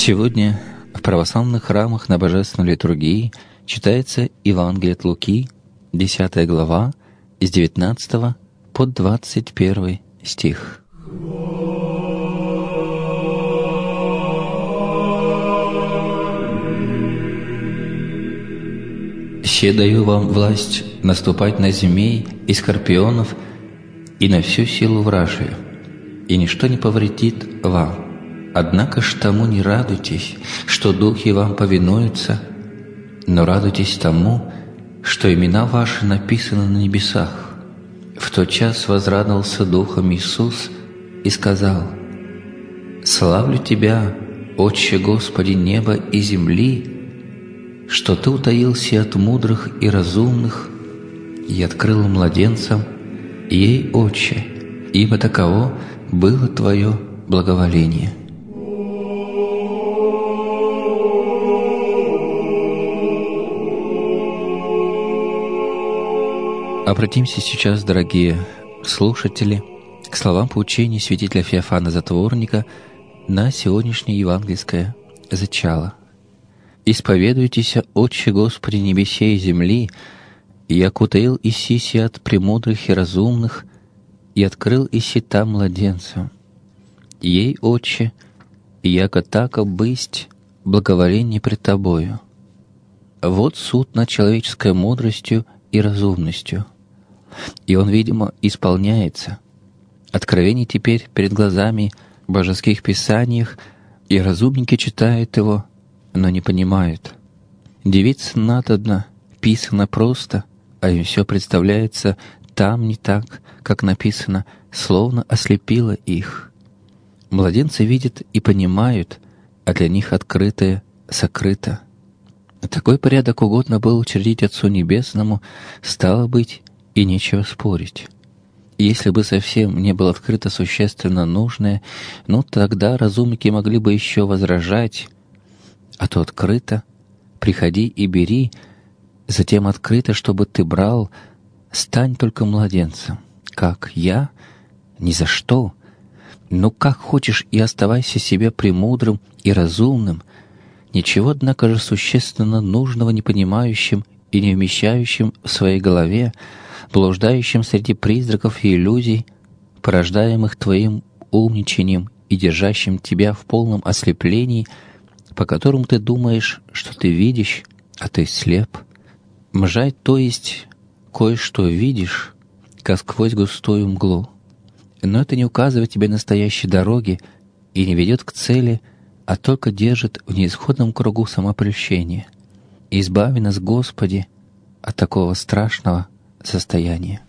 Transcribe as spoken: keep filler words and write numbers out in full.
Сегодня в православных храмах на Божественной литургии читается Евангелие от Луки, десятая глава, с девятнадцатого по двадцать первый стих. «Се даю вам власть наступать на змей и скорпионов и на всю силу вражию, и ничто не повредит вам. Однако ж тому не радуйтесь, что духи вам повинуются, но радуйтесь тому, что имена ваши написаны на небесах». В тот час возрадовался Духом Иисус и сказал: «Славлю Тебя, Отче Господи неба и земли, что Ты утаился от мудрых и разумных и открыл младенцам, ей, Отче, ибо таково было Твое благоволение». Обратимся сейчас, дорогие слушатели, к словам поучения святителя Феофана Затворника на сегодняшнее евангельское зачало. «Исповедуйтесь, Отче Господи небесей и земли, и окутаил Иси от премудрых и разумных, и открыл Иси там младенцам. Ей, Отче, яко тако бысть благоволение пред Тобою. Вот суд над человеческой мудростью и разумностью». И он, видимо, исполняется. Откровение теперь перед глазами в божеских писаниях, и разумники читают его, но не понимают. Девица надобно, писано просто, а им все представляется там не так, как написано, словно ослепило их. Младенцы видят и понимают, а для них открытое сокрыто. Такой порядок угодно было учредить Отцу Небесному, стало быть, и нечего спорить. Если бы совсем не было открыто существенно нужное, ну тогда разумники могли бы еще возражать, а то открыто, приходи и бери, затем открыто, чтобы ты брал, стань только младенцем. Как я? Ни за что. Ну как хочешь и оставайся себе премудрым и разумным, ничего, однако же, существенно нужного не понимающим и не вмещающим в своей голове, блуждающим среди призраков и иллюзий, порождаемых твоим умничанием и держащим тебя в полном ослеплении, по которому ты думаешь, что ты видишь, а ты слеп. Мжать, то есть кое-что видишь, как сквозь густую мглу. Но это не указывает тебе настоящей дороги и не ведет к цели, а только держит в неисходном кругу самопрельщения. Избави нас, Господи, от такого страшного состояния.